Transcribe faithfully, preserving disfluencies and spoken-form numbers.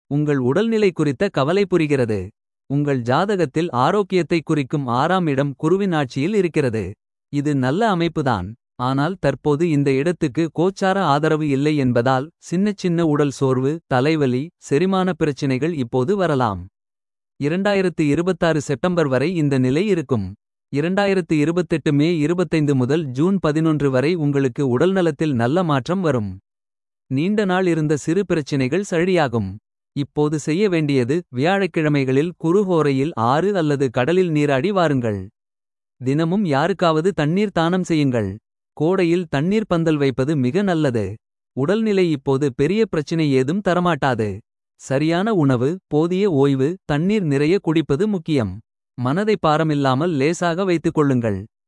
உங்கள் உடல்நிலை குறித்த கவலை புரிகிறது. உங்கள் ஜாதகத்தில் ஆரோக்கியத்தை குறிக்கும் ஆறாம் இடம் குருவின் ஆட்சியில் இருக்கிறது. இது நல்ல அமைப்புதான். ஆனால் தற்போது இந்த இடத்துக்கு கோச்சார ஆதரவு இல்லை என்பதால் சின்னச் சின்ன உடல் சோர்வு, தலைவலி, செரிமான பிரச்சினைகள் இப்போது வரலாம். இரண்டாயிரத்து இருபத்தாறு செப்டம்பர் வரை இந்த நிலை இருக்கும். இரண்டாயிரத்து இருபத்தெட்டு மே இருபத்தைந்து முதல் ஜூன் பதினொன்று வரை உங்களுக்கு உடல்நலத்தில் நல்ல மாற்றம் வரும். நீண்ட நாள் இருந்த சிறு பிரச்சினைகள் சரியாகும். இப்போது செய்ய வேண்டியது வியாழக்கிழமைகளில் குருஹோரையில் ஆறு அல்லது கடலில் நீராடி வாருங்கள். தினமும் யாருக்காவது தண்ணீர் தானம் செய்யுங்கள். கோடையில் தண்ணீர் பந்தல் வைப்பது மிக நல்லது. உடல்நிலை இப்போது பெரிய பிரச்சினை ஏதும் தரமாட்டாது. சரியான உணவு, போதிய ஓய்வு, தண்ணீர் நிறைய குடிப்பது முக்கியம். மனதை பாரமில்லாமல் லேசாக வைத்துக் கொள்ளுங்கள்.